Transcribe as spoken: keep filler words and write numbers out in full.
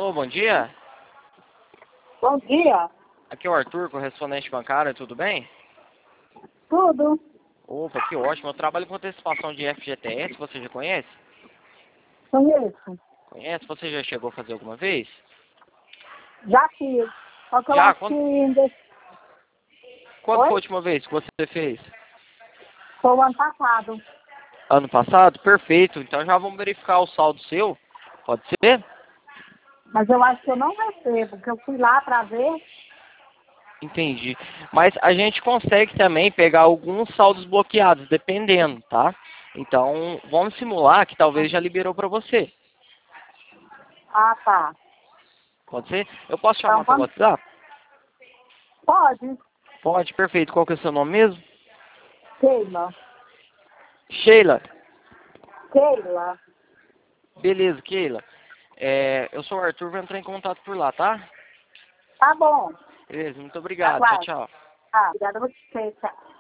Alô, bom dia. Bom dia. Aqui é o Arthur, correspondente bancário, tudo bem? Tudo? Opa, que ótimo. Eu trabalho com antecipação de F G T S, você já conhece? Conheço. Conhece? Você já chegou a fazer alguma vez? Já fiz. Só que eu Já? acho que Quando, ainda quando foi a foi, última vez que você fez? foi o ano passado. Ano passado? Perfeito. Então já vamos verificar o saldo seu. Pode ser? Mas eu acho que eu não recebo, porque eu fui lá para ver. Entendi. Mas a gente consegue também pegar alguns saldos bloqueados, dependendo, tá? Então, vamos simular que talvez já liberou para você. Ah, tá. Pode ser? Eu posso Então chamar pelo vamos. WhatsApp? Pode. Pode, perfeito. Qual que é o seu nome mesmo? Keila. Sheila. Keila. Beleza, Keila. É, eu sou o Arthur, vou entrar em contato por lá, tá? Tá bom. Beleza, muito obrigado. Tchau, Aguardo. tchau. Ah, obrigada a você. Tchau.